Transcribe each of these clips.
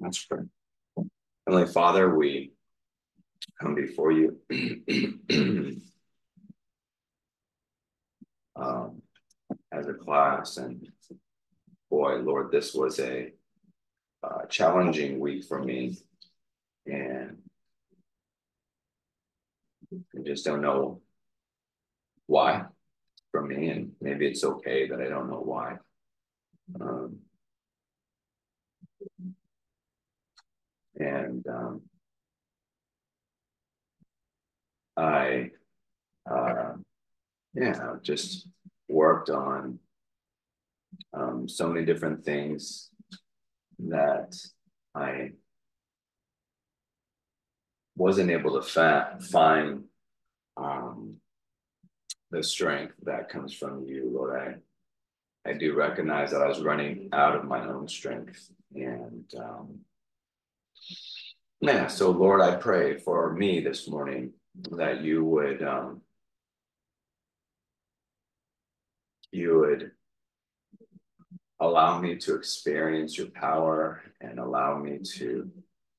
Let's pray. Heavenly Father, we come before you as a class, and boy, Lord, this was a challenging week for me, and I just don't know why for me, and maybe it's okay that I don't know why. I just worked on so many different things that I wasn't able to find the strength that comes from you, Lord. I do recognize that I was running out of my own strength. And so Lord, I pray for me this morning that you would allow me to experience your power and allow me to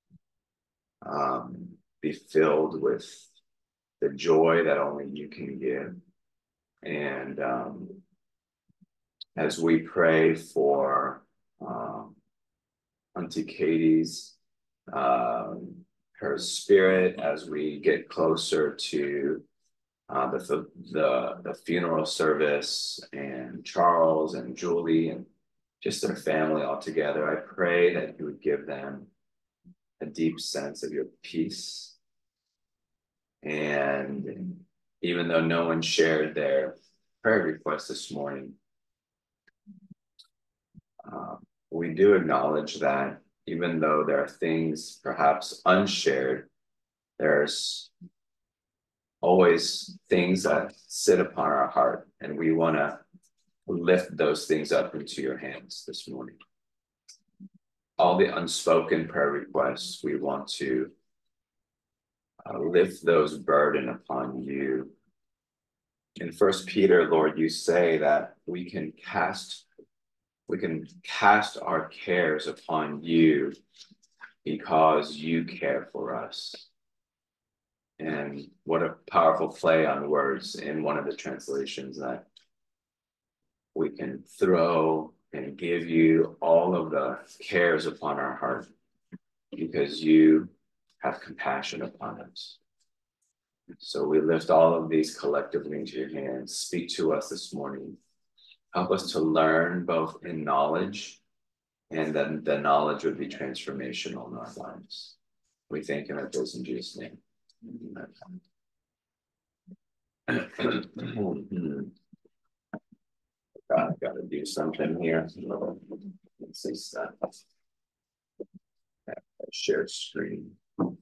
be filled with the joy that only you can give. And as we pray for Auntie Katie's, her spirit, as we get closer to the funeral service, and Charles and Julie and just their family all together, I pray that you would give them a deep sense of your peace. And even though no one shared their prayer request this morning, we do acknowledge that even though there are things perhaps unshared, there's always things that sit upon our heart, and we want to lift those things up into your hands this morning. All the unspoken prayer requests, we want to lift those burden upon you. In 1 Peter, Lord, you say that we can cast our cares upon you because you care for us. And what a powerful play on words in one of the translations, that we can throw and give you all of the cares upon our heart because you have compassion upon us. So we lift all of these collectively into your hands. Speak to us this morning. Help us to learn both in knowledge, and then the knowledge would be transformational in our lives. We thank you and praise in Jesus' name. I've got to do something here. Let's see stuff. Share screen.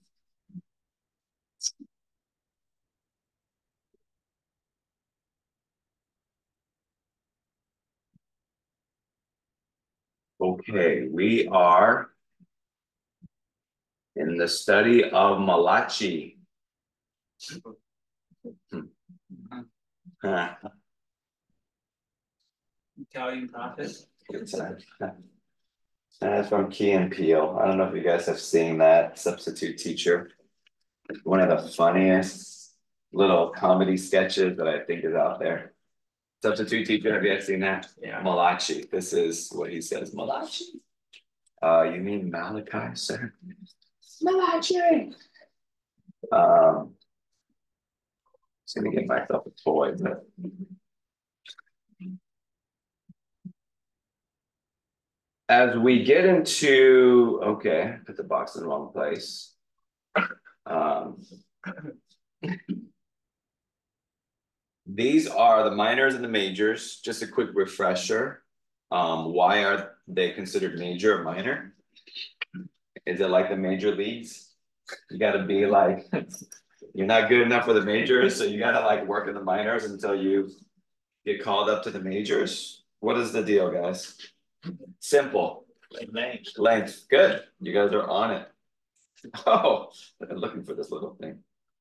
Okay, we are in the study of Malachi. Italian prophet. That's from Key and Peele. I don't know if you guys have seen that. Substitute Teacher. One of the funniest little comedy sketches that I think is out there. Substitute Teacher, have you guys seen that? Yeah. Malachi. This is what he says. Malachi. You mean Malachi, sir? Malachi. Just gonna get myself a toy, but as we get into, okay, put the box in the wrong place. These are the minors and the majors. Just a quick refresher. Why are they considered major or minor? Is it like the major leagues? You got to be like, you're not good enough for the majors, so you got to like work in the minors until you get called up to the majors. What is the deal, guys? Simple. Length. Good. You guys are on it. Oh, I've been looking for this little thing.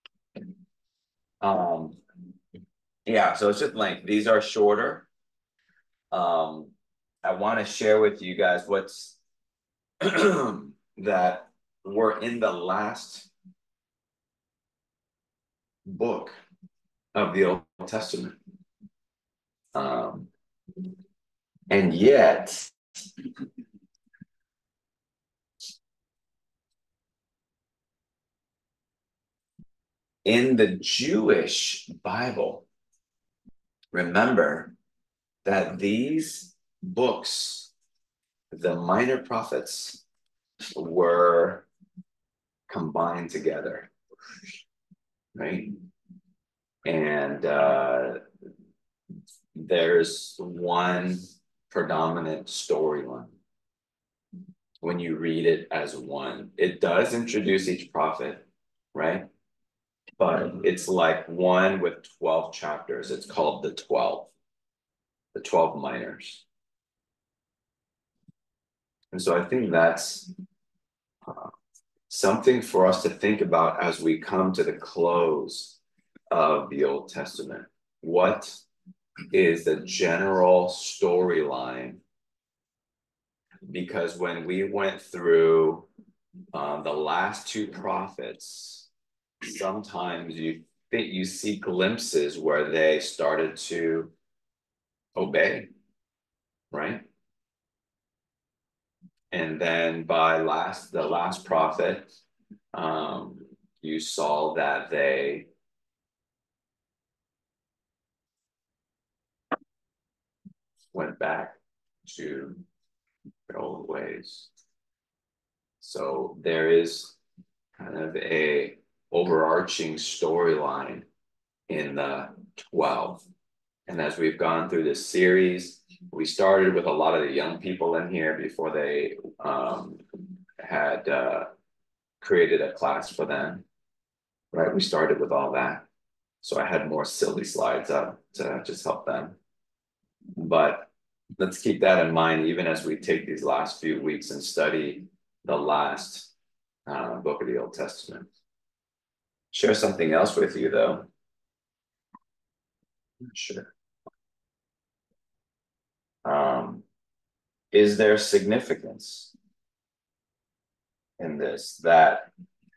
Yeah, so it's just length. These are shorter. I want to share with you guys what's that we're in the last book of the Old Testament. And yet, in the Jewish Bible, remember that these books, the minor prophets, were combined together, right? And there's one predominant storyline when you read it as one. It does introduce each prophet, right? But it's like one with 12 chapters. It's called the 12 minors. And so I think that's something for us to think about as we come to the close of the Old Testament. What is the general storyline? Because when we went through the last two prophets, sometimes you think you see glimpses where they started to obey, right? And then by the last prophet, you saw that they went back to their old ways. So there is kind of a overarching storyline in the 12. And as we've gone through this series, we started with a lot of the young people in here before they had created a class for them, right? We started with all that. So I had more silly slides up to just help them. But let's keep that in mind, even as we take these last few weeks and study the last book of the Old Testament. Share something else with you, though. Sure. Is there significance in this that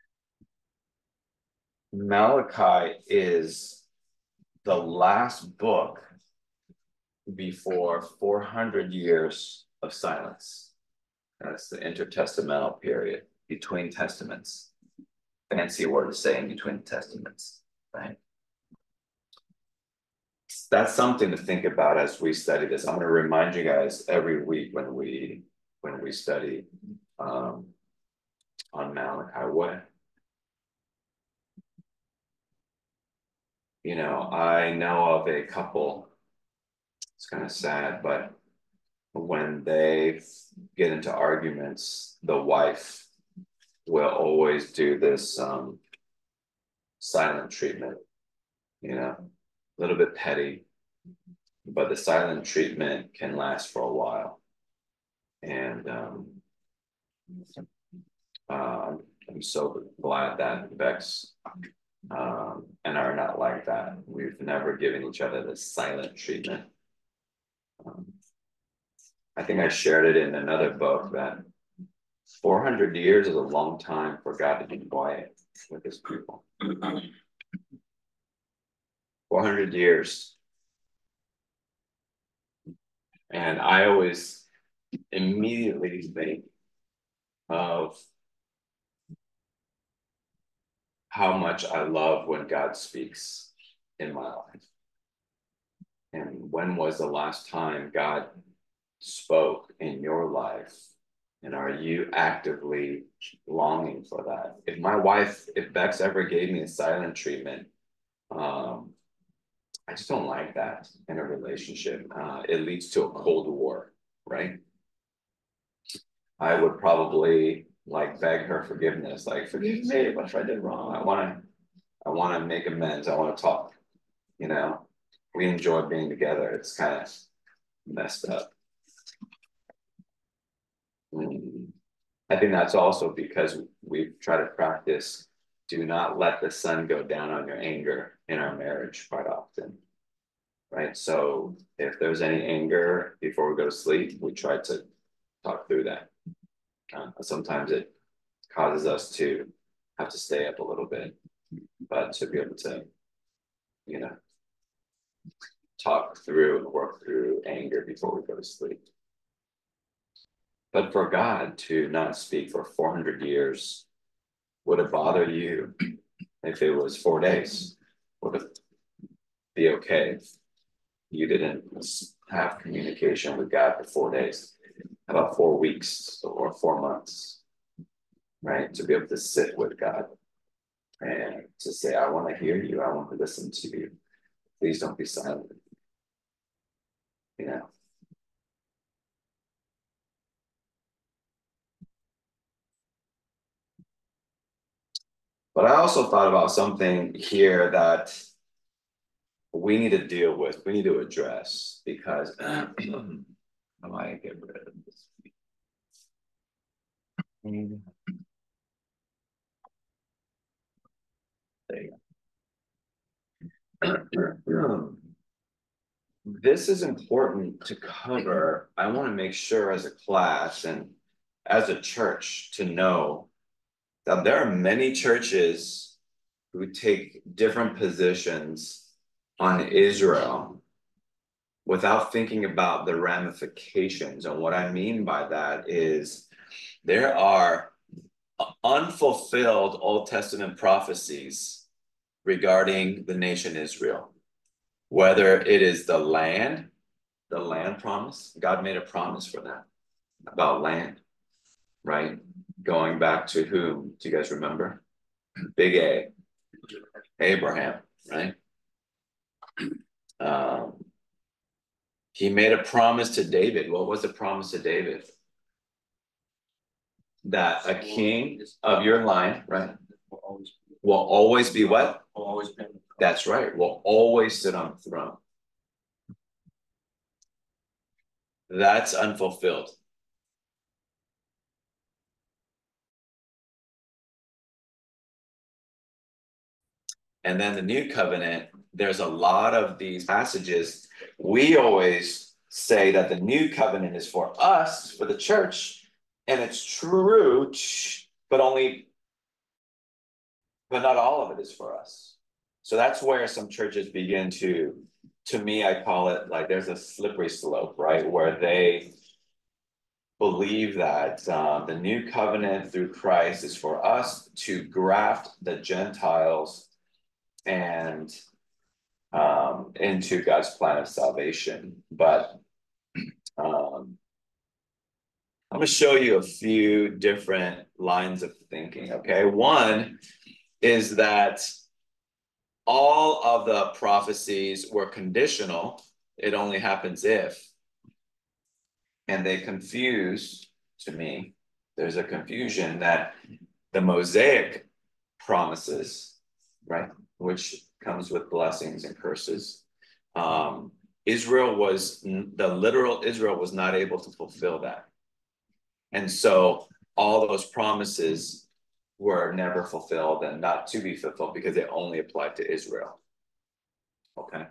Malachi is the last book before 400 years of silence? That's the intertestamental period between testaments. Fancy word to say in between testaments, right? That's something to think about as we study this. I'm going to remind you guys every week when we study on Malachi. I know of a couple. It's kind of sad, but when they get into arguments, the wife will always do this silent treatment, a little bit petty, but the silent treatment can last for a while. And I'm so glad that Bex and I are not like that. We've never given each other the silent treatment. I think I shared it in another book that 400 years is a long time for God to be quiet with his people. 400 years. And I always immediately think of how much I love when God speaks in my life. And when was the last time God spoke in your life? And are you actively longing for that? If Bex ever gave me a silent treatment, I just don't like that in a relationship. It leads to a cold war, right? I would probably beg her forgiveness, forgive me, what if I did wrong? I want to make amends. I want to talk. We enjoy being together. It's kind of messed up. I think that's also because we try to practice do not let the sun go down on your anger in our marriage quite often, right? So if there's any anger before we go to sleep, we try to talk through that. Sometimes it causes us to have to stay up a little bit, but to be able to, you know, talk through and work through anger before we go to sleep. But for God to not speak for 400 years, would it bother you if it was 4 days? Would it be okay if you didn't have communication with God for 4 days? How about 4 weeks or 4 months, right? To be able to sit with God and to say, I want to hear you. I want to listen to you. Please don't be silent. You know, but I also thought about something here that we need to deal with, we need to address, because I might get rid of this. There you go. This is important to cover. I want to make sure as a class and as a church to know that there are many churches who take different positions on Israel without thinking about the ramifications. And what I mean by that is there are unfulfilled Old Testament prophecies regarding the nation Israel, whether it is the land promise. God made a promise for them about land, right? Going back to whom? Do you guys remember? Big A, Abraham, right? He made a promise to David. What was the promise to David? That a king of your line, right, will always be what? That's right. Will always sit on the throne. That's unfulfilled. And then the new covenant, there's a lot of these passages. We always say that the new covenant is for us, for the church, and it's true, but not all of it is for us. So that's where some churches begin to me, I call it like there's a slippery slope, right? Where they believe that the new covenant through Christ is for us to graft the Gentiles and into God's plan of salvation. But I'm going to show you a few different lines of thinking, okay? One is that all of the prophecies were conditional. It only happens if. And they confuse, to me, there's a confusion that the Mosaic promises, right, which comes with blessings and curses, the literal Israel was not able to fulfill that. And so all those promises were never fulfilled and not to be fulfilled because they only applied to Israel. Okay.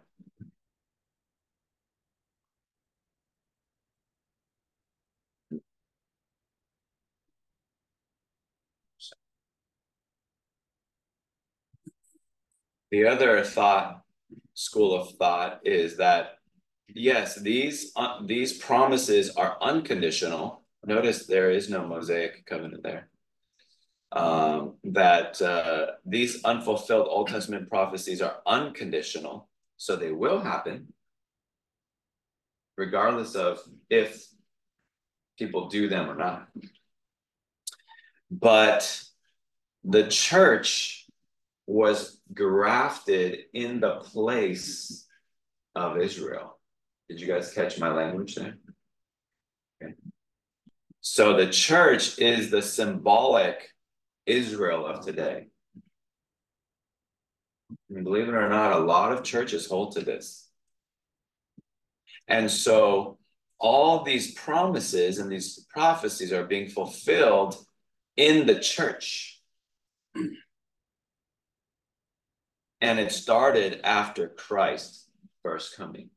The other school of thought is that, yes, these promises are unconditional. Notice there is no Mosaic covenant there. That these unfulfilled Old Testament prophecies are unconditional, so they will happen regardless of if people do them or not. But the church was grafted in the place of Israel. Did you guys catch my language there? Okay. So the church is the symbolic Israel of today. And believe it or not, a lot of churches hold to this. And so all these promises and these prophecies are being fulfilled in the church. And it started after Christ's first coming.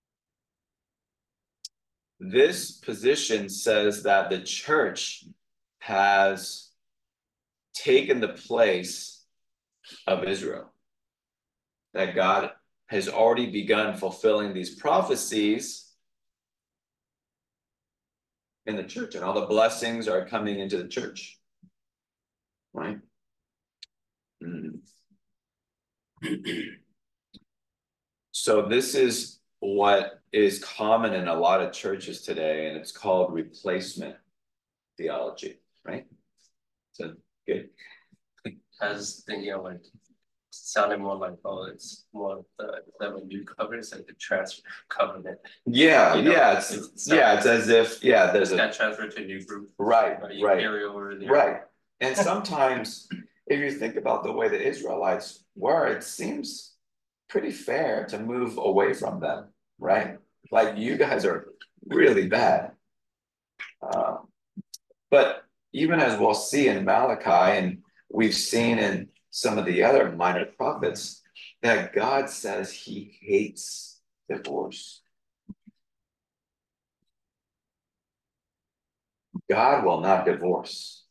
This position says that the church has taken the place of Israel. That God has already begun fulfilling these prophecies in the church, and all the blessings are coming into the church, right? So this is what is common in a lot of churches today, and it's called replacement theology, right? So good. I was thinking of like sounded more like, oh, it's more of the new covenant, it's like the transfer covenant. Yeah, You know, yeah, it's as if there's got transferred to a new group. Right, you right, carry over the right. And sometimes, if you think about the way the Israelites were, it seems pretty fair to move away from them, right? Like you guys are really bad. But even as we'll see in Malachi, and we've seen in some of the other minor prophets, that God says he hates divorce. God will not divorce.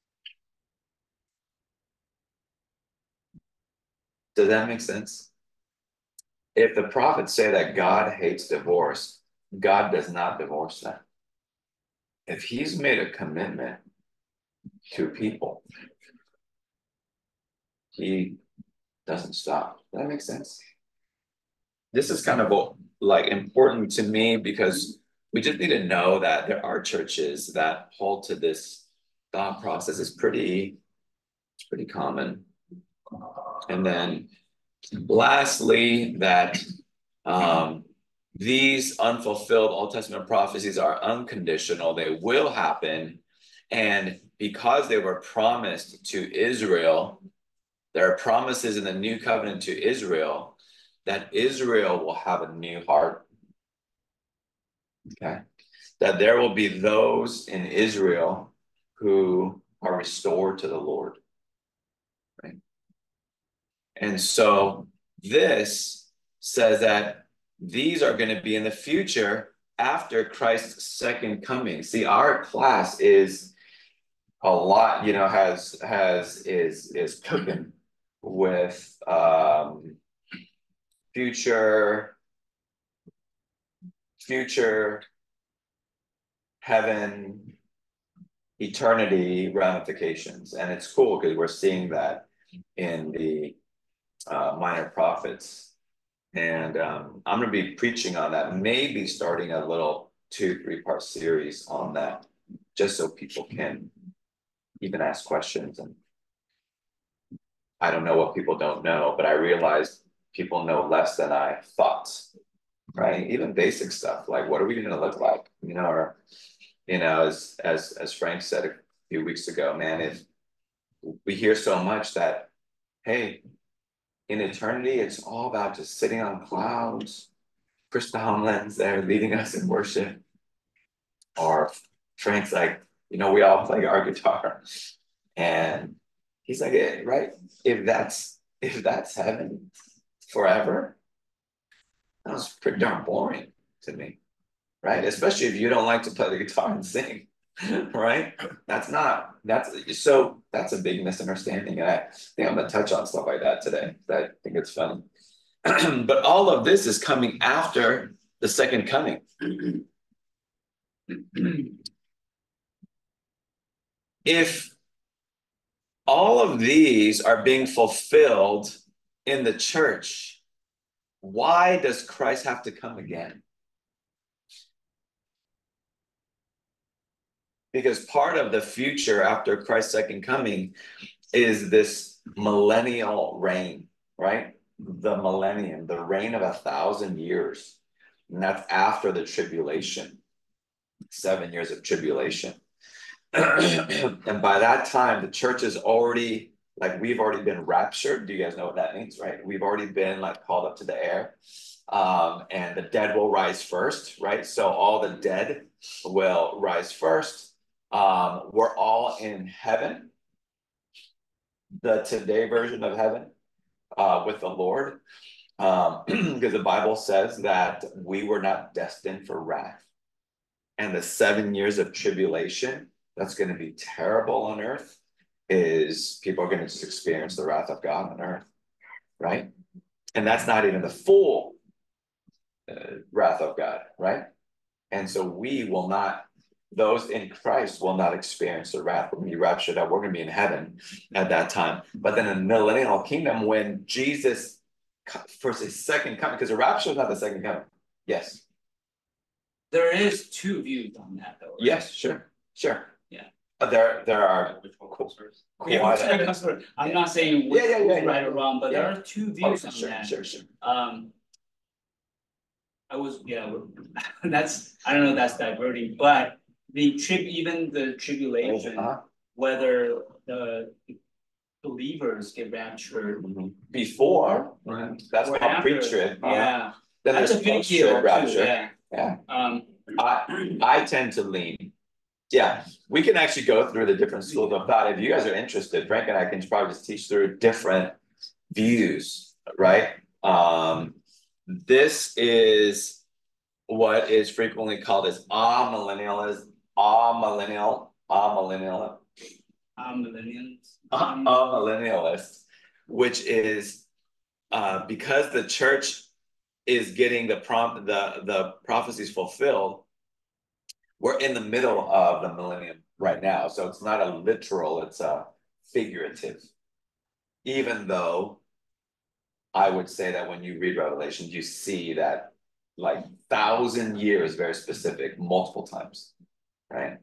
Does that make sense? If the prophets say that God hates divorce, God does not divorce them. If he's made a commitment to people, he doesn't stop. Does that make sense? This is kind of like important to me because we just need to know that there are churches that hold to this thought process. It's pretty common. And then lastly, that these unfulfilled Old Testament prophecies are unconditional. They will happen. And because they were promised to Israel, there are promises in the new covenant to Israel that Israel will have a new heart. Okay. That there will be those in Israel who are restored to the Lord. Right. And so this says that these are going to be in the future after Christ's second coming. See, our class is a lot, is cooking with future heaven, eternity ramifications. And it's cool because we're seeing that in the minor prophets. And I'm going to be preaching on that, maybe starting a little 2-3-part series on that, just so people can even ask questions. And I don't know what people don't know, but I realized people know less than I thought, right? Even basic stuff, like what are we going to look like, or, as Frank said a few weeks ago, man, if we hear so much that, hey, in eternity, it's all about just sitting on clouds. Chris Tomlin's there leading us in worship. Or Frank's like, we all play our guitar. And he's like, hey, right, if that's heaven forever, that's pretty darn boring to me, right? Especially if you don't like to play the guitar and sing, right? That's a big misunderstanding. And I think I'm gonna touch on stuff like that today. I think it's funny. But all of this is coming after the second coming. If all of these are being fulfilled in the church, why does Christ have to come again? Because part of the future after Christ's second coming is this millennial reign, right? The millennium, the reign of 1,000 years. And that's after the tribulation, 7 years of tribulation. And by that time, the church is already, we've already been raptured. Do you guys know what that means, right? We've already been called up to the air. And the dead will rise first, right? So all the dead will rise first. We're all in heaven, the today version of heaven, with the Lord. Because the Bible says that we were not destined for wrath. And the 7 years of tribulation that's going to be terrible on earth is people are going to just experience the wrath of God on earth, right? And that's not even the full wrath of God, right? And so we will not, those in Christ will not experience the wrath. We're going to be raptured up. We're going to be in heaven at that time. But then in the millennial kingdom, when Jesus for his second coming, because the rapture is not the second coming. Yes. There is two views on that though. Right? Yes, sure. Yeah. There are Which one comes first? Yeah, I'm not saying which yeah, right or wrong, but there are two views on sure, that. Sure. That's, I don't know, that's diverting, but even the tribulation, whether the believers get raptured before, that's called pre-trib. Yeah. Then that's a big deal rapture. Too, yeah. I tend to lean. Yeah, we can actually go through the different schools of thought. If you guys are interested, Frank and I can probably just teach through different views, right? This is what is frequently called as amillennialism, amillennialists, which is because the church is getting the prophecies fulfilled. We're in the middle of the millennium right now, so it's not a literal; it's a figurative. Even though I would say that when you read Revelation, you see that like 1,000 years, very specific, multiple times, right?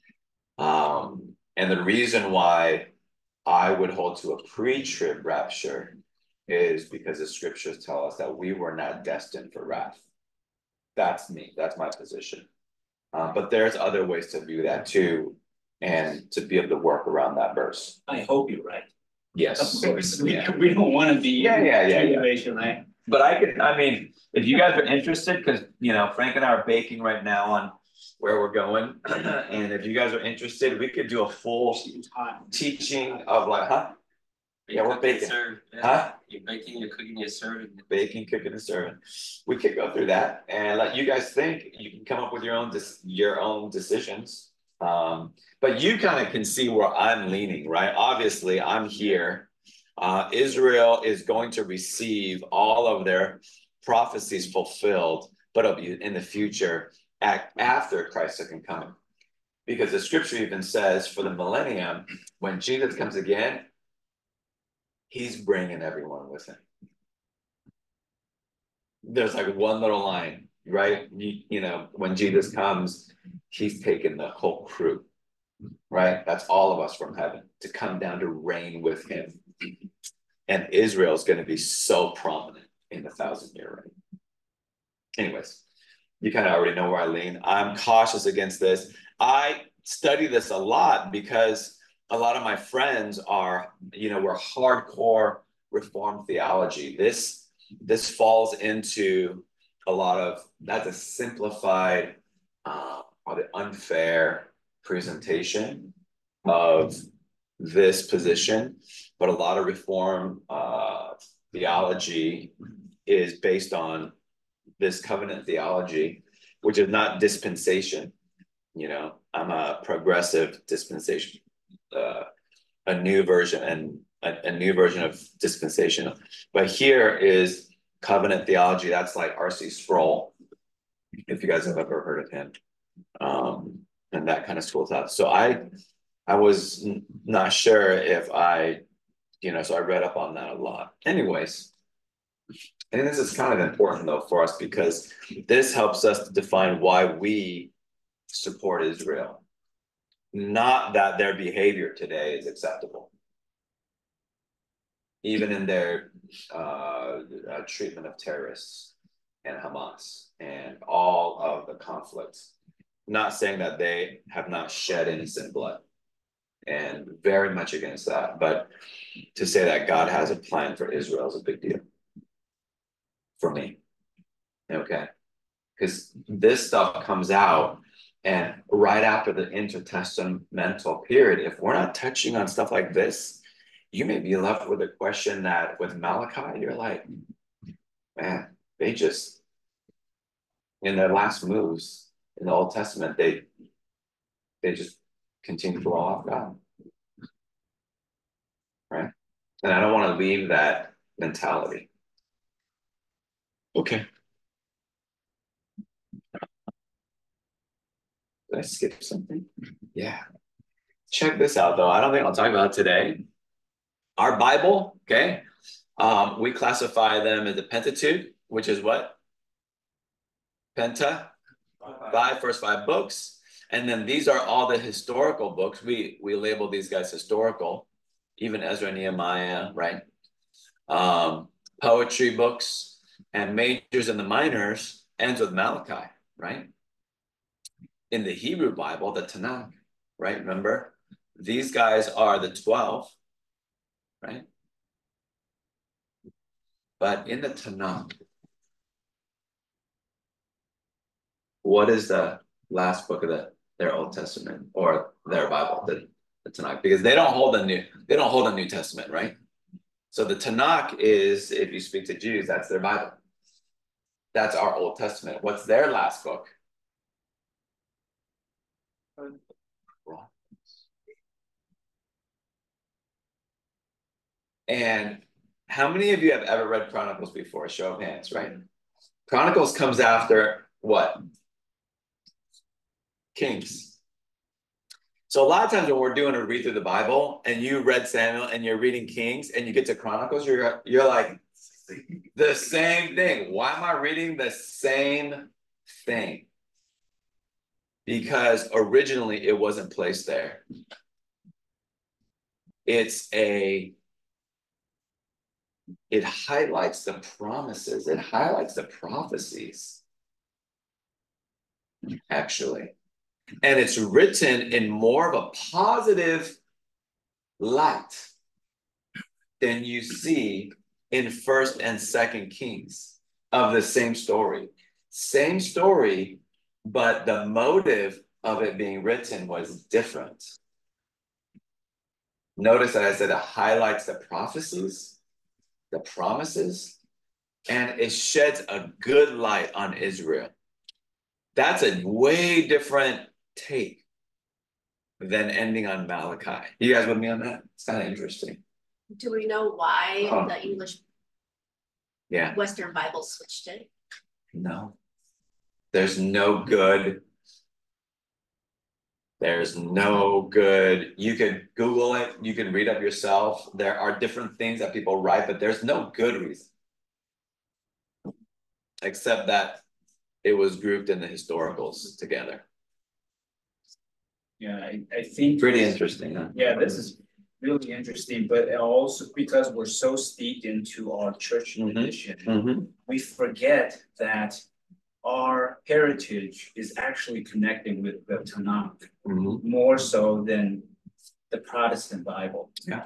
And the reason why I would hold to a pre-trib rapture is because the scriptures tell us that we were not destined for wrath. That's me. That's my position. But there's other ways to view that too, and to be able to work around that verse. I hope you're right. Yes. Of course, we don't want to be tribulation, right? But I mean, if you guys are interested, because Frank and I are baking right now on where we're going, and if you guys are interested, we could do a full teaching of yeah, we're baking. You're baking, you're cooking, you're serving. Baking, cooking, and serving. We could go through that and let you guys think. You can come up with your own decisions. But you kind of can see where I'm leaning, right? Obviously, I'm here. Israel is going to receive all of their prophecies fulfilled, but it'll be in the future after Christ's second coming. Because the scripture even says for the millennium, when Jesus comes again, he's bringing everyone with him. There's like one little line, right? When Jesus comes, he's taking the whole crew, right? That's all of us from heaven to come down to reign with him. And Israel is going to be so prominent in the 1,000-year reign. Anyways, you kind of already know where I lean. I'm cautious against this. I study this a lot because a lot of my friends are, we're hardcore Reformed theology. This falls into a lot of, that's a simplified, probably unfair presentation of this position, but a lot of Reformed theology is based on this covenant theology, which is not dispensation. I'm a progressive dispensation, a new version of dispensation. But here is covenant theology. That's like R.C. Sproul, if you guys have ever heard of him, and that kind of school of thought. So I was not sure if so I read up on that a lot. Anyways, and this is kind of important though for us because this helps us to define why we support Israel. Not that their behavior today is acceptable. Even in their treatment of terrorists and Hamas and all of the conflicts. Not saying that they have not shed innocent blood, and very much against that. But to say that God has a plan for Israel is a big deal for me. Okay. Because this stuff comes out, and right after the intertestamental period, if we're not touching on stuff like this, you may be left with a question that with Malachi, you're like, man, they just, in their last moves in the Old Testament, they just continue to law of God. Right? And I don't want to leave that mentality. Okay. Did I skip something? Yeah. Check this out, though. I don't think I'll talk about it today. Our Bible, okay? We classify them as the Pentateuch, which is what? Penta, first five books. And then these are all the historical books. We label these guys historical, even Ezra and Nehemiah, right? Poetry books and majors and the minors ends with Malachi, right? In the Hebrew Bible, the Tanakh, right? Remember, these guys are the 12, right? But in the Tanakh, what is the last book of their Old Testament or their Bible, the Tanakh? Because they don't hold a New Testament, right? So the Tanakh is, if you speak to Jews, that's their Bible. That's our Old Testament. What's their last book? And how many of you have ever read Chronicles before? Show of hands, right? Chronicles comes after what? Kings. So a lot of times when we're doing a read through the Bible and you read Samuel and you're reading Kings and you get to Chronicles, you're like, the same thing. Why am I reading the same thing? Because originally it wasn't placed there. It highlights the promises. It highlights the prophecies, actually. And it's written in more of a positive light than you see in 1st and 2nd Kings of the same story. Same story, but the motive of it being written was different. Notice that I said it highlights the prophecies, the promises, and it sheds a good light on Israel. That's a way different take than ending on Malachi. You guys with me on that? It's kind of interesting. Do we know why the English Western Bible switched it? No. There's no good. You could Google it. You can read up yourself. There are different things that people write, but there's no good reason. Except that it was grouped in the historicals together. Yeah, I think pretty interesting, huh? Yeah, this is really interesting, but also because we're so steeped into our church tradition, we forget that our heritage is actually connecting with the Tanakh more so than the Protestant Bible. Yeah.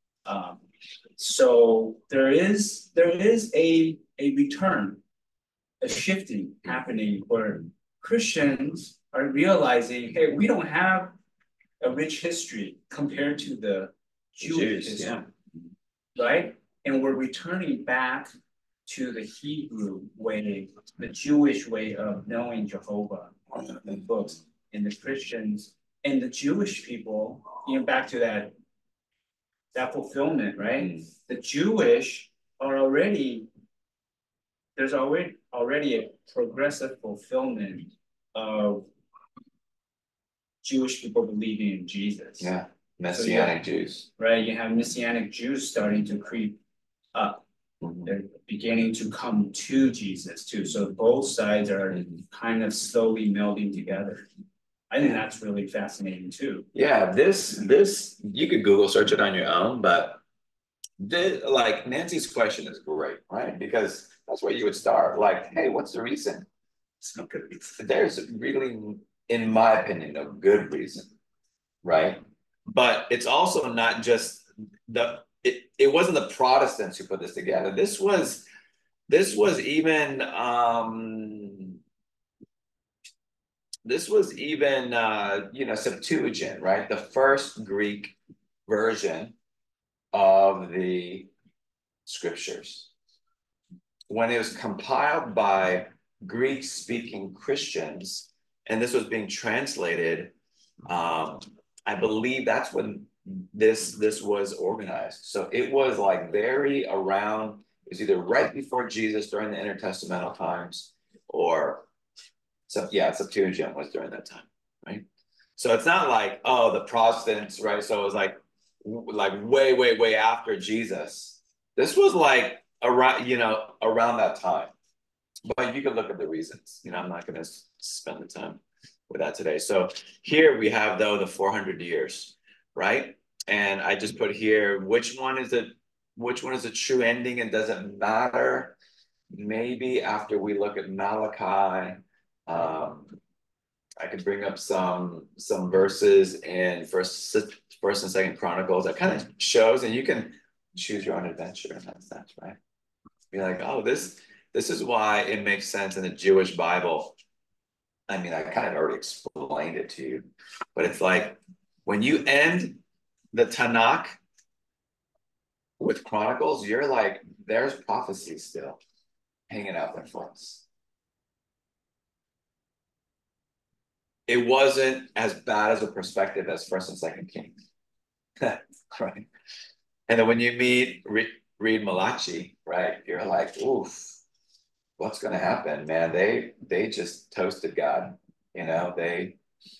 So there is a return, a shifting happening where Christians are realizing, hey, we don't have a rich history compared to the Jewish history, right? And we're returning back to the Hebrew way, the Jewish way of knowing Jehovah, the books, and the Christians and the Jewish people, back to that fulfillment, right? The Jewish are there's already a progressive fulfillment of Jewish people believing in Jesus. Yeah, Messianic Jews. Right, you have Messianic Jews starting to creep up. They're beginning to come to Jesus too. So both sides are kind of slowly melding together. I think that's really fascinating too. Yeah, this you could Google search it on your own, but like Nancy's question is great, right? Because that's where you would start. Like, hey, what's the reason? There's really, in my opinion, no good reason, right? But it's also not just it wasn't the Protestants who put this together. This was even Septuagint, right? The first Greek version of the scriptures. When it was compiled by Greek-speaking Christians, and this was being translated I believe that's when this was organized. So it was like very around, it was either right before Jesus during the intertestamental times, or so yeah, Septuagint was during that time, right? So it's not like, oh, the Protestants, right? So it was like way, way, way after Jesus. This was like around, around that time. But you can look at the reasons. I'm not going to spend the time with that today. So here we have, though, the 400 years, right? And I just put here, which one is a true ending and doesn't matter? Maybe after we look at Malachi, I could bring up some verses in first and second Chronicles that kind of shows, and you can choose your own adventure in that sense, right? Be like, oh, this is why it makes sense in the Jewish Bible. I mean, I kind of already explained it to you, but it's like when you end the Tanakh with Chronicles, you're like, there's prophecy still hanging out there for us. It wasn't as bad as a perspective as First and Second Kings, right? And then when you read Malachi, right, you're like, oof, what's going to happen, man? They just toasted God, they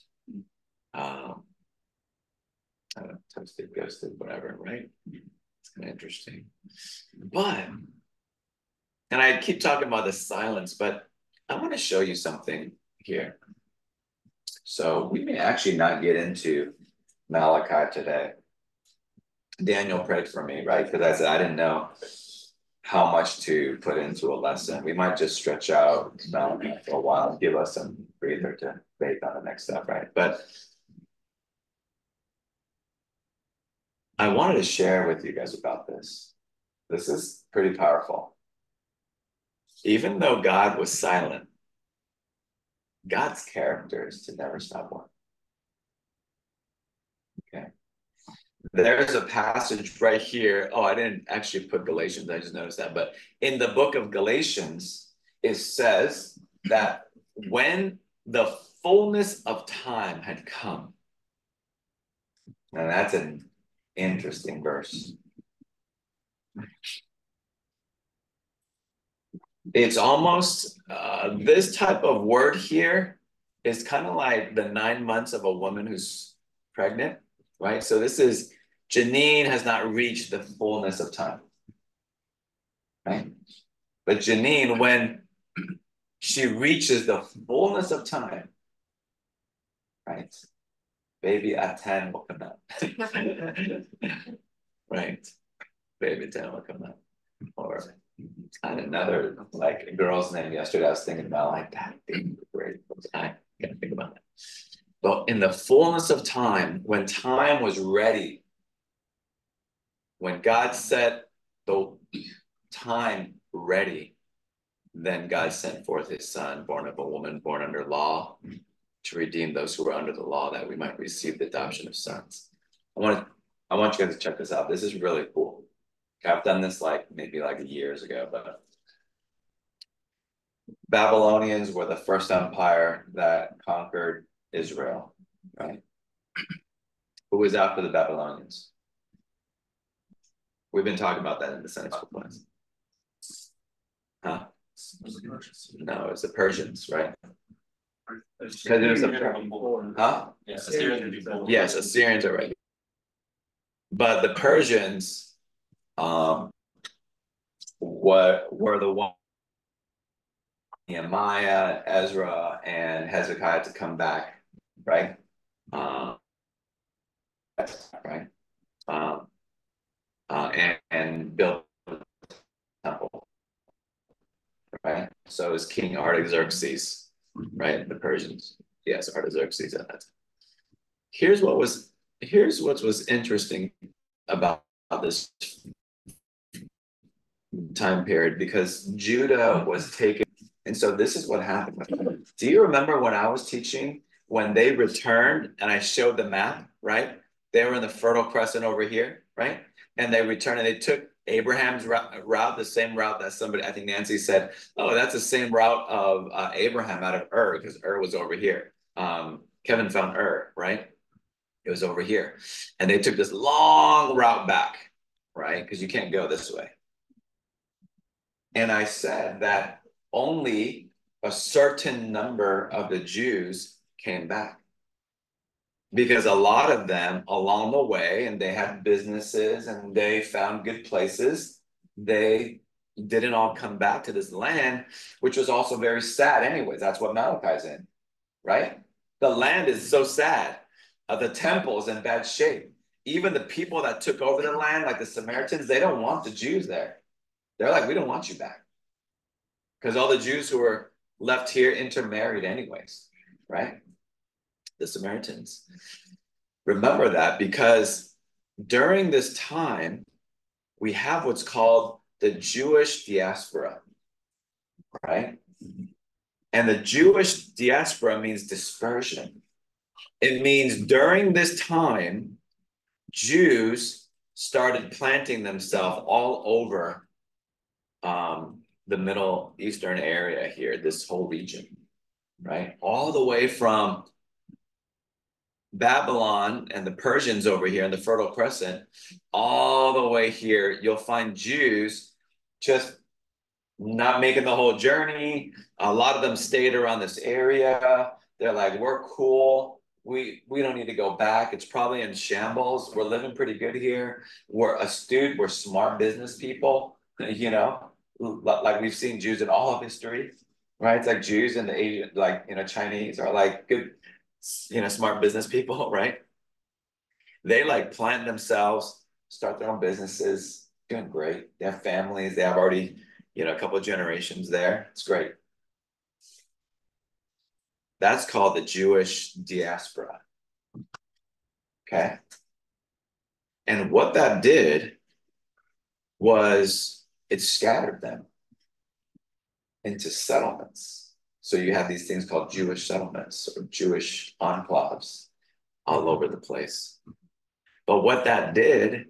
I don't know, toasted, ghosted, whatever, right? It's kind of interesting. But, and I keep talking about the silence, but I want to show you something here. So we may actually not get into Malachi today. Daniel prayed for me, right? Because I said I didn't know how much to put into a lesson. We might just stretch out Malachi for a while and give us some breather to bake on the next step, right? But I wanted to share with you guys about this. This is pretty powerful. Even though God was silent, God's character is to never stop working. Okay. There's a passage right here. Oh, I didn't actually put Galatians. I just noticed that. But in the book of Galatians, it says that when the fullness of time had come, now that's an interesting verse. It's almost, this type of word here is kind of like the 9 months of a woman who's pregnant, right? So this is, Janine has not reached the fullness of time, right? But Janine, when she reaches the fullness of time, right? Baby at 10 will come out. Right? Baby at 10 will come out. Or and another, like a girl's name yesterday, I was thinking about like that being great. I gotta think about that. But in the fullness of time, when time was ready, when God set the time ready, then God sent forth his son, born of a woman, born under law, to redeem those who were under the law, that we might receive the adoption of sons. I want you guys to check this out. This is really cool. I've done this maybe years ago, but Babylonians were the first empire that conquered Israel, right? Who was after the Babylonians? We've been talking about that in the Sunday school class. Huh? No, it's the Persians, right? Because it was huh? Yes, Assyrians would be bold. Yes, Assyrians are right. But the Persians were the one, Nehemiah, Ezra, and Hezekiah to come back, right? Right? And build the temple, right? So it was King Artaxerxes, right? The Persians. Yes, Artaxerxes at that time. Here's what was interesting about this time period, because Judah was taken. And so this is what happened. Do you remember when I was teaching, when they returned and I showed the map, right? They were in the Fertile Crescent over here, right? And they returned and they took Abraham's route, the same route that somebody, I think Nancy said, oh, that's the same route of Abraham out of Ur, because Ur was over here. Kevin found Ur, right? It was over here. And they took this long route back, right? Because you can't go this way. And I said that only a certain number of the Jews came back. Because a lot of them along the way, and they had businesses and they found good places, they didn't all come back to this land, which was also very sad anyways. That's what Malachi's in, right? The land is so sad. The temple's in bad shape. Even the people that took over the land, like the Samaritans, they don't want the Jews there. They're like, we don't want you back. Because all the Jews who were left here intermarried anyways, right? The Samaritans. Remember that, because during this time, we have what's called the Jewish diaspora, right? And the Jewish diaspora means dispersion. It means during this time, Jews started planting themselves all over the Middle Eastern area here, this whole region, right? All the way from Babylon and the Persians over here in the Fertile Crescent, all the way here, you'll find Jews just not making the whole journey. A lot of them stayed around this area. They're like, we're cool. We don't need to go back. It's probably in shambles. We're living pretty good here. We're astute. We're smart business people, you know, like we've seen Jews in all of history, right? It's like Jews and the Asian, like, you know, Chinese are like good, you know, smart business people, right? They like plant themselves, start their own businesses, doing great. They have families. They have already, you know, a couple of generations there. It's great. That's called the Jewish diaspora. Okay. And what that did was it scattered them into settlements. So you have these things called Jewish settlements or Jewish enclaves all over the place. But what that did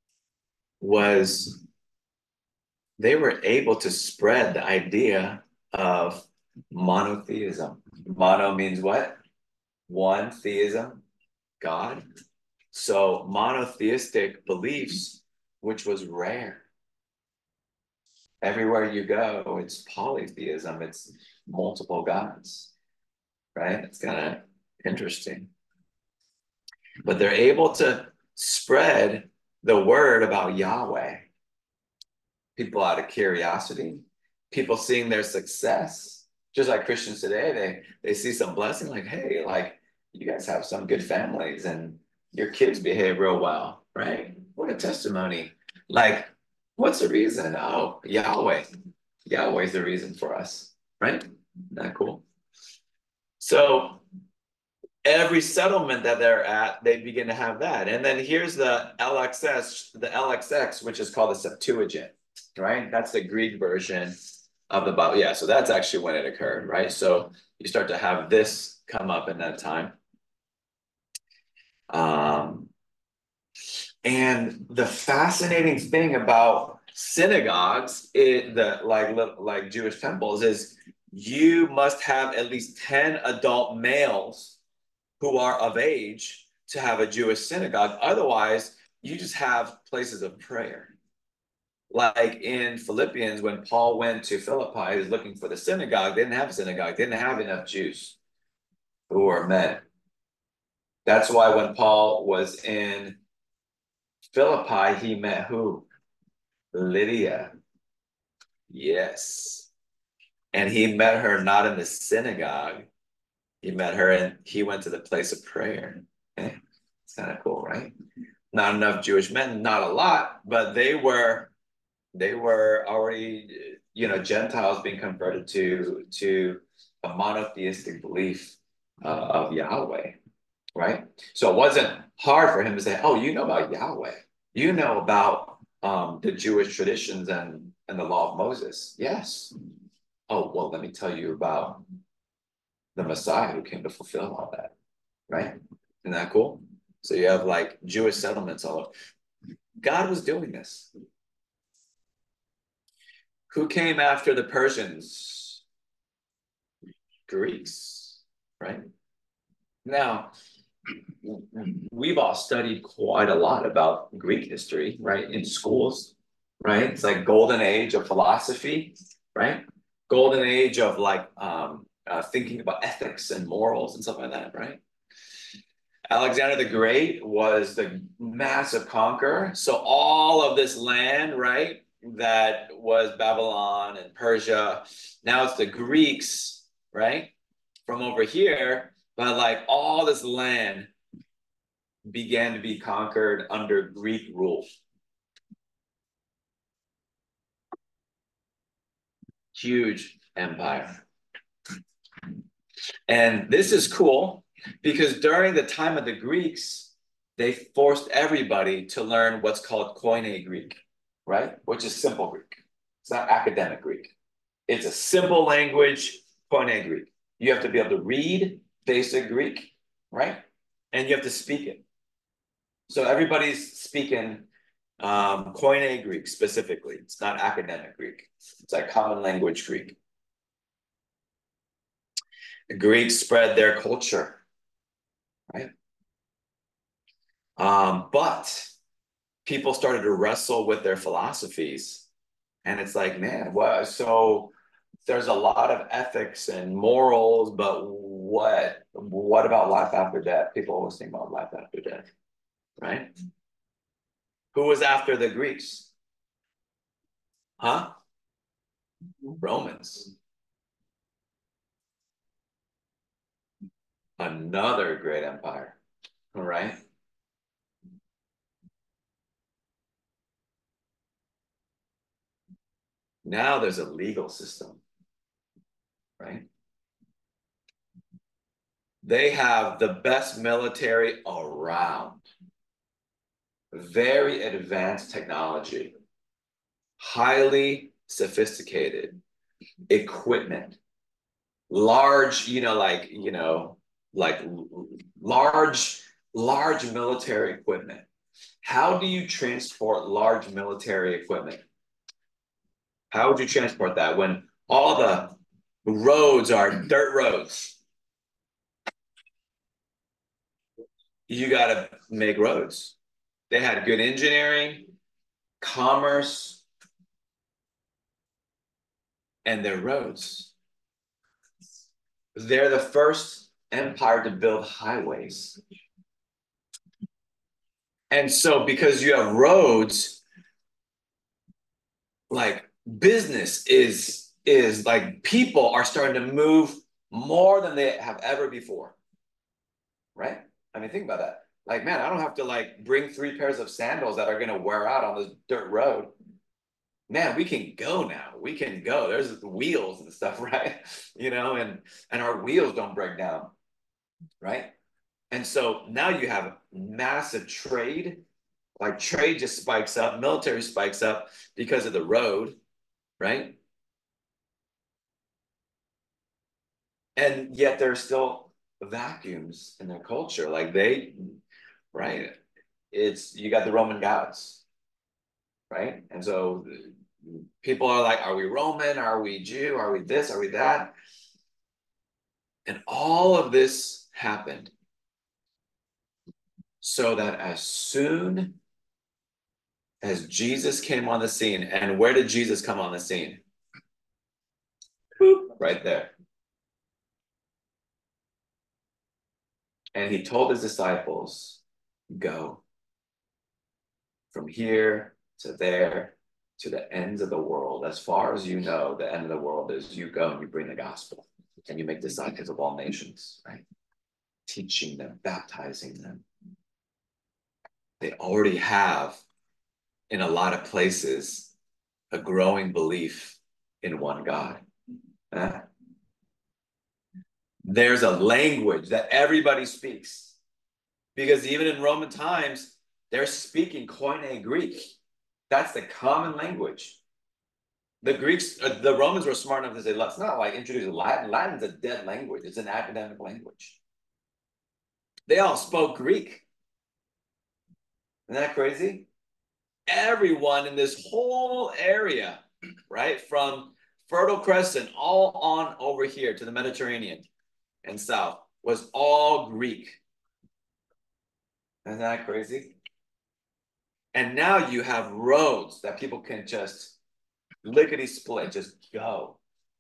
was they were able to spread the idea of monotheism. Mono means what? One, theism, God. So monotheistic beliefs, which was rare. Everywhere you go, it's polytheism. It's multiple gods, right? It's kind of interesting. But they're able to spread the word about Yahweh. People out of curiosity, people seeing their success, just like Christians today, they see some blessing, like, hey, like you guys have some good families and your kids behave real well, right? What a testimony. Like, what's the reason? Oh, Yahweh. Yahweh's the reason for us, right? Isn't that cool? So every settlement that they're at, they begin to have that. And then here's the LXX, which is called the Septuagint, right? That's the Greek version of the Bible. Yeah, so that's actually when it occurred, right? So you start to have this come up in that time. And the fascinating thing about synagogues, like Jewish temples, is you must have at least 10 adult males who are of age to have a Jewish synagogue. Otherwise, you just have places of prayer. Like in Philippians, when Paul went to Philippi, he was looking for the synagogue. They didn't have a synagogue. They didn't have enough Jews who were men. That's why when Paul was in Philippi, he met who? Lydia. Yes. And he met her not in the synagogue. He met her and he went to the place of prayer. Okay? It's kind of cool, right? Not enough Jewish men, not a lot, but they were already, you know, Gentiles being converted to a monotheistic belief of Yahweh, right? So it wasn't hard for him to say, oh, you know about Yahweh. You know about the Jewish traditions and the law of Moses. Yes. Oh, well, let me tell you about the Messiah who came to fulfill all that, right? Isn't that cool? So you have like Jewish settlements all over. God was doing this. Who came after the Persians? Greeks, right? Now, we've all studied quite a lot about Greek history, right, in schools, right? It's like golden age of philosophy, right? Golden age of like thinking about ethics and morals and stuff like that, right? Alexander the Great was the massive conqueror. So all of this land, right, that was Babylon and Persia, now it's the Greeks, right, from over here. But like all this land began to be conquered under Greek rule. Huge empire. And this is cool because during the time of the Greeks, they forced everybody to learn what's called Koine Greek, right? Which is simple Greek. It's not academic Greek. It's a simple language, Koine Greek. You have to be able to read basic Greek, right? And you have to speak it. So everybody's speaking Koine Greek specifically. It's not academic Greek. It's like common language Greek. The Greeks spread their culture, right? But people started to wrestle with their philosophies. And it's like, man, what? So there's a lot of ethics and morals, but what about life after death? People always think about life after death, right? Who was after the Greeks? Huh? Romans. Another great empire, all right? Now there's a legal system, right? They have the best military around. Very advanced technology, highly sophisticated equipment, large, like large military equipment. How do you transport large military equipment? How would you transport that when all the roads are dirt roads? You got to make roads. They had good engineering, commerce, and their roads. They're the first empire to build highways. And so because you have roads, like business is like people are starting to move more than they have ever before. Right? I mean, think about that. Like, man, I don't have to like bring 3 pairs of sandals that are going to wear out on this dirt road. Man, we can go now. We can go. There's the wheels and stuff, right? And our wheels don't break down, right? And so now you have massive trade. Like trade just spikes up, military spikes up because of the road, right? And yet there's still vacuums in their culture. Like right? You got the Roman gods, right? And so people are like, are we Roman? Are we Jew? Are we this? Are we that? And all of this happened so that as soon as Jesus came on the scene, and where did Jesus come on the scene? Boop, right there. And he told his disciples, go from here to there to the ends of the world. As far as you know, the end of the world is you go and you bring the gospel and you make disciples of all nations, right? Teaching them, baptizing them. They already have, in a lot of places, a growing belief in one God. There's a language that everybody speaks. Because even in Roman times, they're speaking Koine Greek. That's the common language. The Romans were smart enough to say, let's not like introduce Latin. Latin's a dead language. It's an academic language. They all spoke Greek. Isn't that crazy? Everyone in this whole area, right, from Fertile Crescent all on over here to the Mediterranean and south, was all Greek. Isn't that crazy? And now you have roads that people can just lickety split, just go.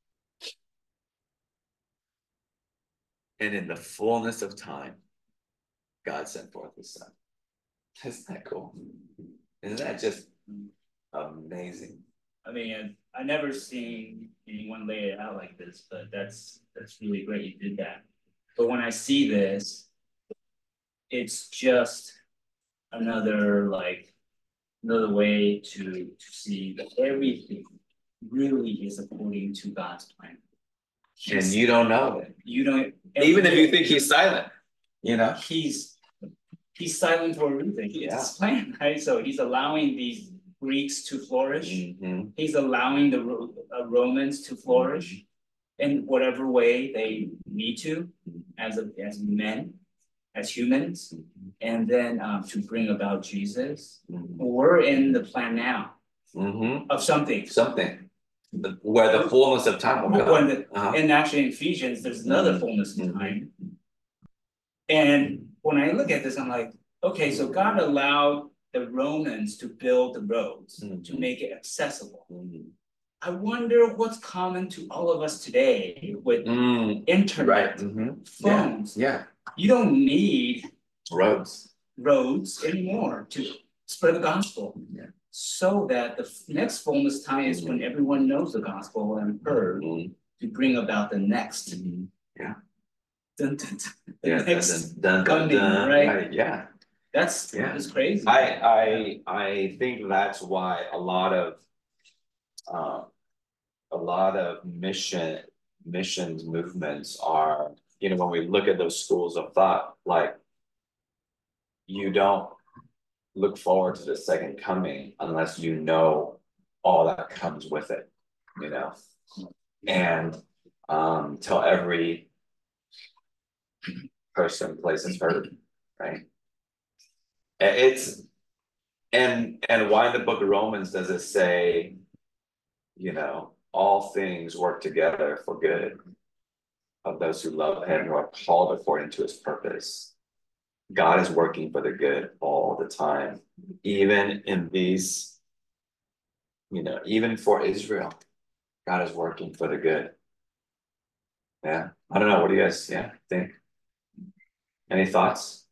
And in the fullness of time, God sent forth his son. Isn't that cool? Isn't that just amazing? I mean, I never seen anyone lay it out like this, but that's really great you did that. But when I see this, it's just another way to see that everything really is according to God's plan. And you don't know it. You don't even if you think he's silent, you know? He's silent for a reason. It's his plan, right? So he's allowing these Greeks to flourish. Mm-hmm. He's allowing the Romans to flourish in whatever way they need to, as men, as humans, and then to bring about Jesus. We're in the plan now of something. Where the fullness of time will come. And actually in Ephesians, there's another fullness of time. And when I look at this, I'm like, okay, so God allowed the Romans to build the roads to make it accessible. I wonder what's common to all of us today with internet, phones. Yeah. You don't need roads anymore to spread the gospel. Yeah. So that the next fullness time is when everyone knows the gospel and heard to bring about the next. Yeah. Dun, dun, dun, next coming, right? Yeah. That's crazy. I think that's why a lot of missions movements are, when we look at those schools of thought, like, you don't look forward to the second coming unless you know all that comes with it, and till every person, place is heard, right? It's and why in the book of Romans does it say, all things work together for good of those who love him, who are called according to his purpose? God is working for the good all the time, even in these, even for Israel, God is working for the good. Yeah, I don't know. What do you guys, think? Any thoughts?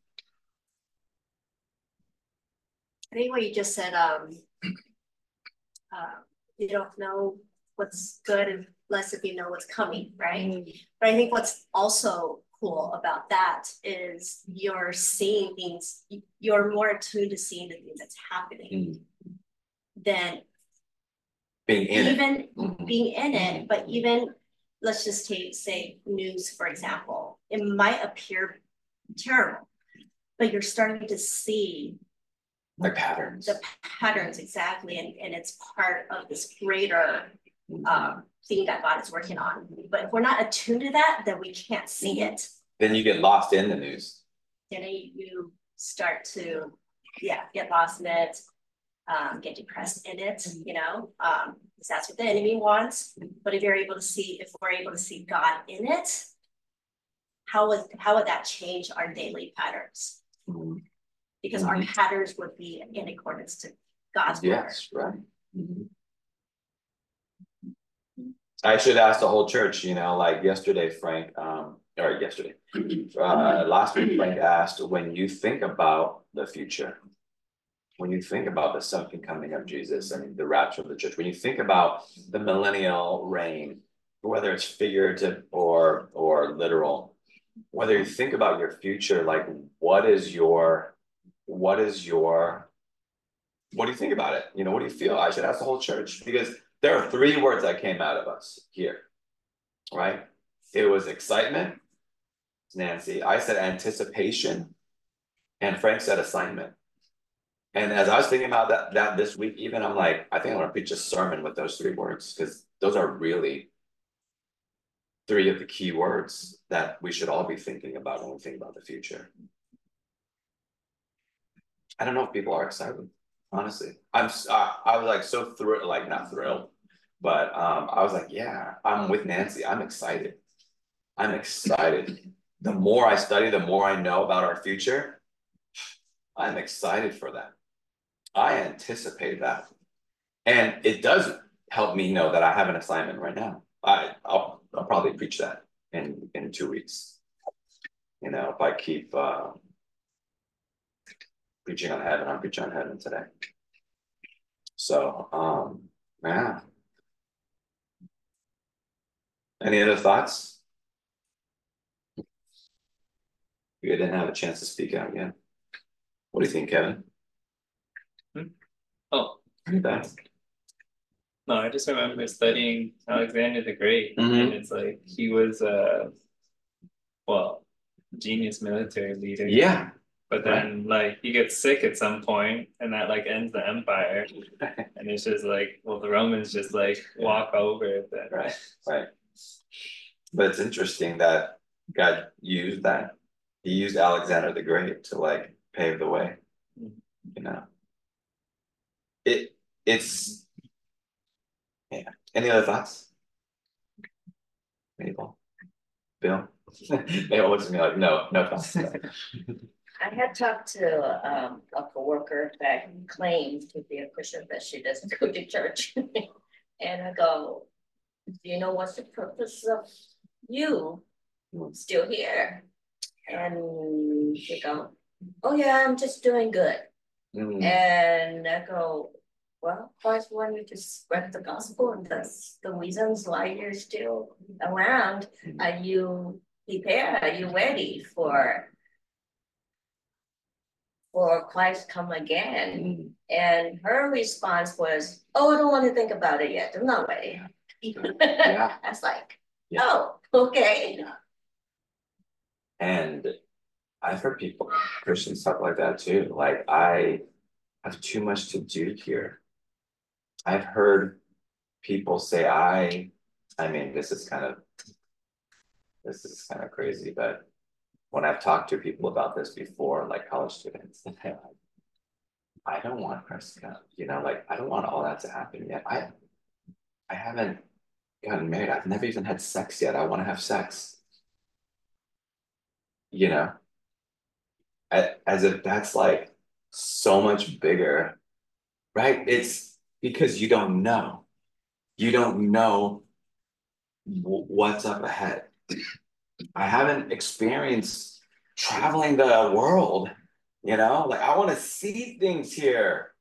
I think what you just said, you don't know what's good unless if you know what's coming, right? But I think what's also cool about that is you're seeing things, you're more attuned to seeing the things that's happening than being in it. But even, let's just say news, for example, it might appear terrible, but you're starting to see the patterns. Exactly, and it's part of this greater thing that God is working on. But if we're not attuned to that, then we can't see it. Then you get lost in the news. Then you start to get lost in it, get depressed in it, because that's what the enemy wants. But if we're able to see God in it, how would that change our daily patterns? Because our patterns would be in accordance to God's word. Yes, right. I should ask the whole church, like yesterday, Frank, last week, Frank asked, when you think about the future, when you think about the second coming of Jesus and the rapture of the church, when you think about the millennial reign, whether it's figurative or literal, whether you think about your future, like, what do you think about it? What do you feel? I should ask the whole church, because there are 3 words that came out of us here, right? It was excitement, Nancy. I said anticipation, and Frank said assignment. And as I was thinking about that this week, even, I'm like, I think I want to preach a sermon with those 3 words, because those are really 3 of the key words that we should all be thinking about when we think about the future. I don't know if people are excited, honestly. I was like so thrilled, like not thrilled, but I was like, yeah, I'm with Nancy. I'm excited. The more I study, the more I know about our future, I'm excited for that. I anticipate that. And it does help me know that I have an assignment right now. I'll probably preach that in 2 weeks. You know, if I keep preaching on heaven, I'm preaching on heaven today. So yeah. Any other thoughts? You didn't have a chance to speak out yet. What do you think, Kevin? Oh, That. no, I just remember studying Alexander the Great, Mhm. and it's like he was well, genius military leader. Yeah. But then like he gets sick at some point, and that like ends the empire. And it's just like, well, the Romans just like walk over it then. Right, right. But it's interesting that God used that. He used Alexander the Great to like pave the way. You know. It's yeah. Any other thoughts? Mabel? Bill? They all looks at me like, no thoughts. I had talked to a coworker that claims to be a Christian, but she doesn't go to church. And I go, do you know what's the purpose of you still here? And she go, oh yeah, I'm just doing good. And I go, well, Christ wanted you to spread the gospel, and that's the reasons why you're still around. Are you prepared? Are you ready for Christ come again? And her response was, oh, I don't want to think about it yet. I'm not ready. Yeah. I was like, oh, okay. And I've heard people, Christians talk like that too. Like, I have too much to do here. I've heard people say, I mean, this is kind of crazy, but when I've talked to people about this before, like college students, I don't want Christ to come, you know, like I don't want all that to happen yet. I haven't gotten married. I've never even had sex yet. I want to have sex. You know, as if that's like so much bigger, right? It's because you don't know. You don't know what's up ahead. I haven't experienced traveling the world, you know, like I want to see things here.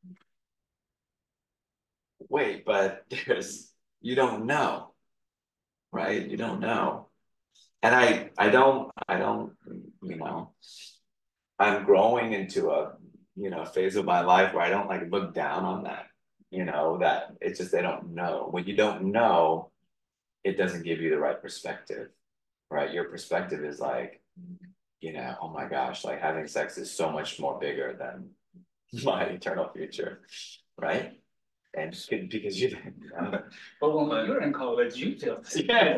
Wait, but you don't know, right? You don't know. And I don't, you know, I'm growing into a, you know, phase of my life where I don't like look down on that, you know, that it's just they don't know. When you don't know, it doesn't give you the right perspective, right? Your perspective is like, you know, oh my gosh, like having sex is so much more bigger than my eternal future, right? And because you But when you're in college, you feel. yeah,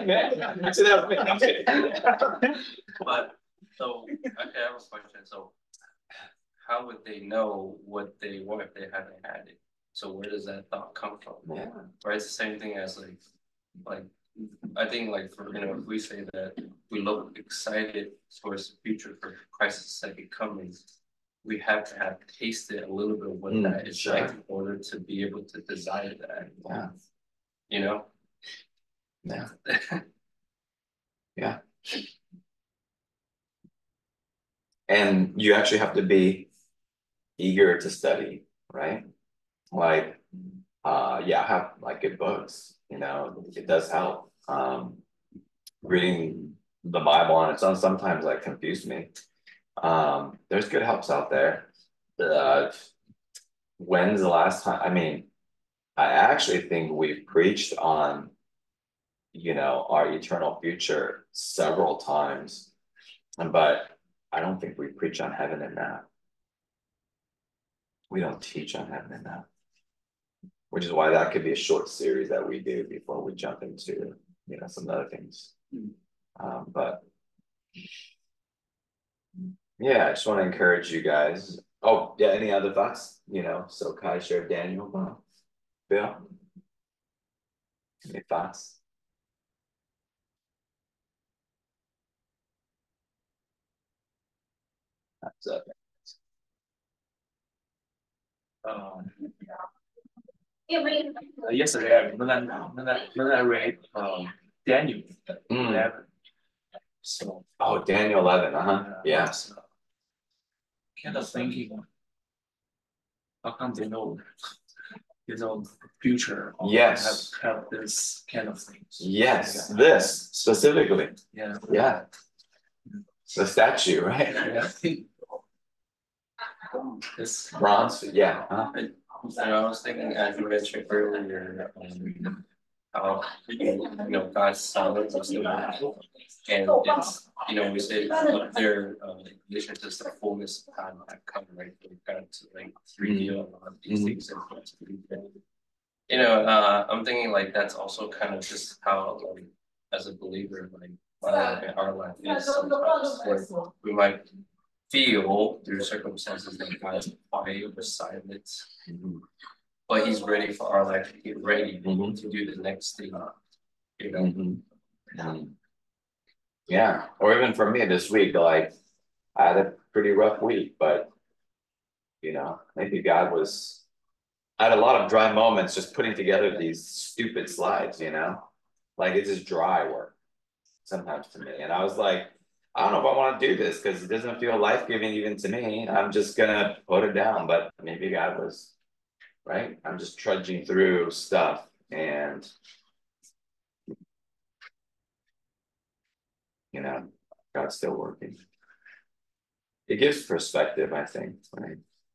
But so, okay, I have a question. So how would they know what they want if they haven't had it? So where does that thought come from? yeah. Right, it's the same thing as like I think like for if we say that we look excited towards the future for Christ's second coming, we have to have tasted a little bit of what that is sure. like in order to be able to desire that. Yeah. You know? Yeah. Yeah. And you actually have to be eager to study, right? Like, yeah, have like good books, you know, it does help. Reading the Bible on its own sometimes like confuse me. There's good helps out there. When's the last time? I mean, I actually think we've preached on, you know, our eternal future several times, but I don't think we preach on heaven enough. We don't teach on heaven enough, which is why that could be a short series that we do before we jump into, you know, some other things. But yeah, I just want to encourage you guys. Oh, yeah, any other thoughts? You know, so Kai shared Daniel, Bill, any thoughts? That's yesterday when I read Daniel 11. So Oh, Daniel 11, yeah. Kind of thinking, how come they know future? Or Yes. have this kind of things. Yes, this specifically. Yeah. Yeah. The statue, right? I think this Bronze, yeah. And I was thinking, as you mentioned earlier, how God's silence is the word, and it's we say up there, vision is the fullness of time have come, right? We've got to like reveal a lot of these things and for us to be I'm thinking like that's also kind of just how like as a believer like our life is sometimes where we might feel through circumstances that God is quiet or silent, but He's ready for our life to get ready to do the next thing. Yeah, or even for me this week, like I had a pretty rough week, but maybe God was. I had a lot of dry moments just putting together these stupid slides, like it's just dry work sometimes to me. And I was like, I don't know if I want to do this because it doesn't feel life-giving even to me. I'm just gonna put it down, but maybe God was right. I'm just trudging through stuff and God's still working. It gives perspective, I think, right?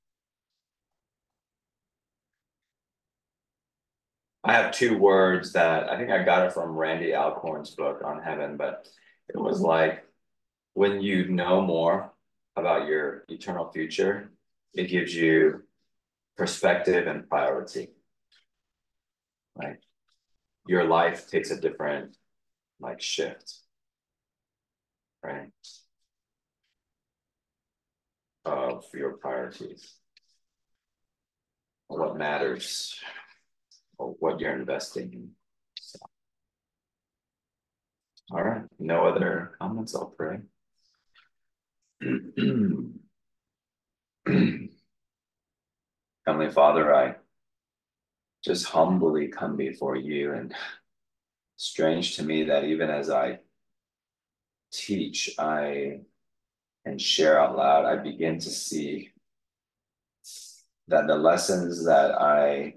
I have two words that I think I got it from Randy Alcorn's book on heaven, but it was like when you know more about your eternal future, it gives you perspective and priority. Right? Your life takes a different shift, right? Of your priorities, or what matters, or what you're investing in. So. All right, no other comments, I'll pray. Heavenly Father, I just humbly come before you, and strange to me that even as I teach, and share out loud, I begin to see that the lessons that I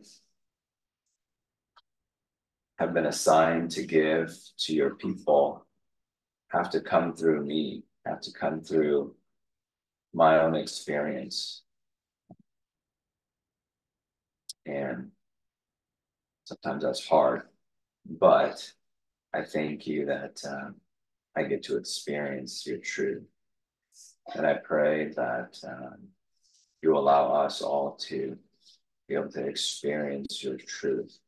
have been assigned to give to your people have to come through me, have to come through my own experience. And sometimes that's hard, but I thank you that I get to experience your truth. And I pray that you allow us all to be able to experience your truth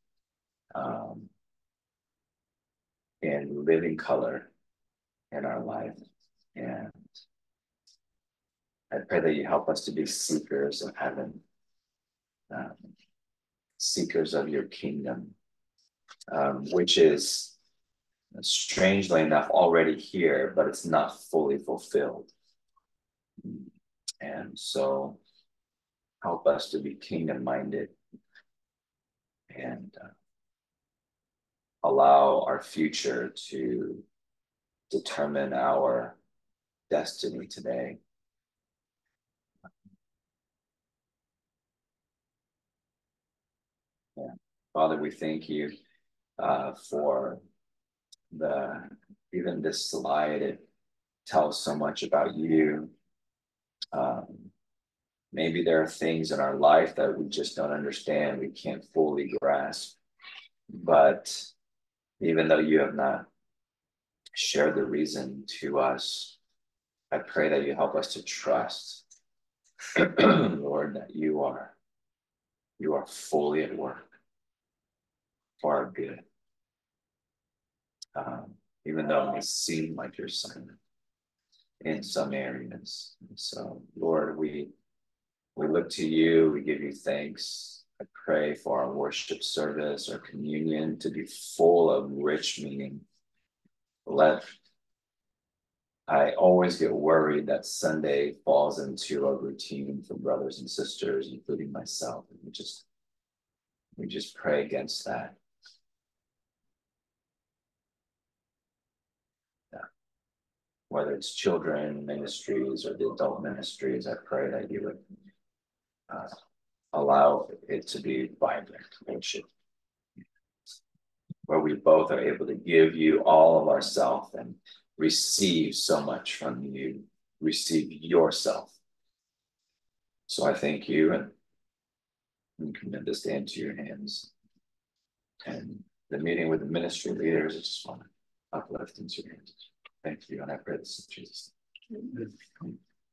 in living color in our life. And I pray that you help us to be seekers of heaven, seekers of your kingdom, which is strangely enough already here, but it's not fully fulfilled. And so help us to be kingdom-minded and allow our future to determine our destiny today. Yeah. Father, we thank you for even this slide. It tells so much about you. Maybe there are things in our life that we just don't understand, we can't fully grasp. But even though you have not shared the reason to us, I pray that you help us to trust, Lord, that you are fully at work for our good. Even though it may seem like you're silent in some areas. So, Lord, we look to you, we give you thanks. I pray for our worship service, our communion to be full of rich meaning. Let I always get worried that Sunday falls into a routine for brothers and sisters, including myself. And we just pray against that. Yeah. Whether it's children ministries or the adult ministries, I pray that you would allow it to be vibrant, where we both are able to give you all of ourself and receive so much from you, receive yourself. So I thank you and commit this day into your hands. And the meeting with the ministry leaders, I just want to uplift into your hands. Thank you, and I pray this in Jesus' name.